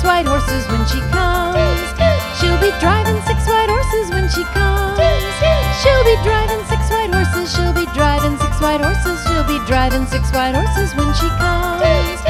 white horses when she comes. She'll be driving 6 white horses when she comes. She'll be driving 6 white horses. She'll be driving 6 white horses. She'll be driving 6 white horses when she comes.